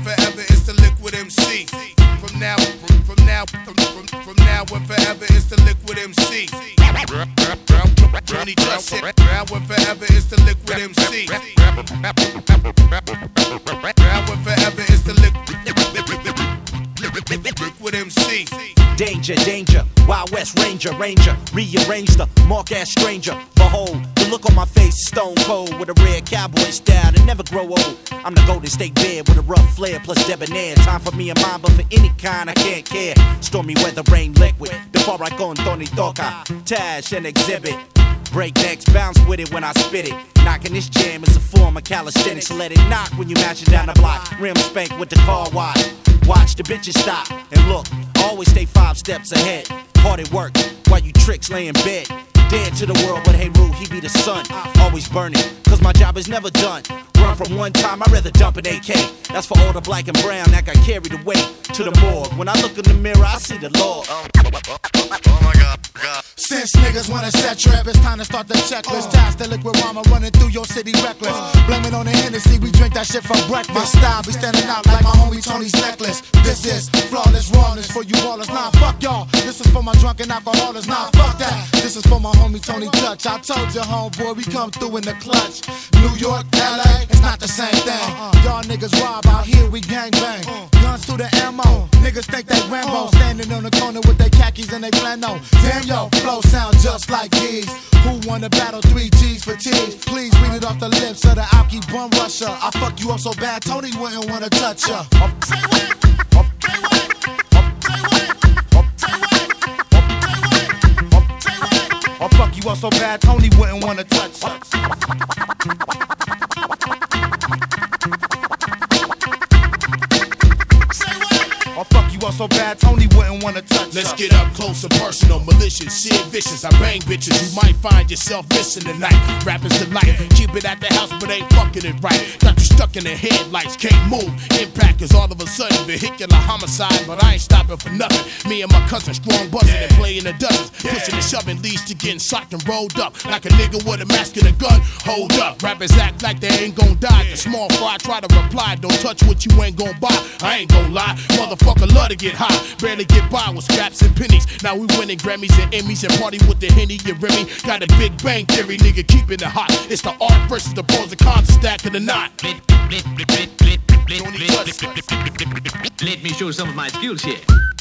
forever, it's the Liquid MC. From now and forever, it's the Liquid MC. Tony just said, now and forever, it's the Liquid MC. Now and forever, it's the Liquid MC. Danger, danger, Wild West Ranger, rearrange the mark as stranger. Behold, the look on my face is stone cold with a red cowboy style that never grow old. I'm the Golden State Bear with a rough flair plus debonair. Time for me and mine, but for any kind I can't care. Stormy weather, rain, liquid. Before I go on Tony Toca, Tash and Exhibit. Breaknecks bounce with it when I spit it. Knocking this jam is a form of calisthenics. So let it knock when you mash it down the block. Rim spank with the car wash. Watch the bitches stop and look. Always stay 5 steps ahead. Hard at work while you tricks lay in bed. Dead to the world, but hey Rue, he be the sun. Always burning, cause my job is never done. Run from one time, I'd rather dump an AK. That's for all the black and brown that got carried away to the morgue. When I look in the mirror, I see the Lord. Oh my God. Since niggas wanna set trip, it's time to start the checklist. Task the liquid rama running through your city reckless. Blame it on the Hennessy, we drink that shit for breakfast. My style be standing out like my homie Tony's necklace. This is flawless rawness for you ballers. Nah, fuck y'all. This is for my drunken alcoholics. Nah, fuck that. This is for my homie Tony Touch. I told you, homeboy, we come through in the clutch. New York, LA, it's not the same thing. Y'all niggas rob out here, we gang bang. Guns through the ammo. Niggas think they Rambo. Standing on the corner with their khakis and they flannel. Damn, yo, flow sound just like these. Who wanna battle 3 G's for T's? Please read it off the lips of the Alki bum rusher. I fuck you up so bad, Tony wouldn't wanna touch ya. I'll fuck you up so bad, Tony wouldn't wanna touch ya. I'll fuck you up so bad, Tony wouldn't wanna touch. Let's get up close and personal, malicious, shit vicious. I bang bitches, you might find yourself missing tonight. Rappers delight, keep it at the house, but ain't fucking it right. Got you stuck in the headlights, can't move. Impact is all of a sudden vehicular homicide, but I ain't stopping for nothing. Me and my cousin strong buzzing and playing the dozens. Pushing and shoving leads to getting socked and rolled up. Like a nigga with a mask and a gun, hold up. Rappers act like they ain't gon' die. The small fry try to reply, don't touch what you ain't gon' buy. I ain't gon' lie, motherfucker love to get high. Barely get by with scraps and pennies. Now we winning Grammys and Emmys and party with the Henny and Remy. Got a Big Bang Theory, nigga, keeping it hot. It's the art versus the pros and cons, stacking the knot. Let me show some of my skills here.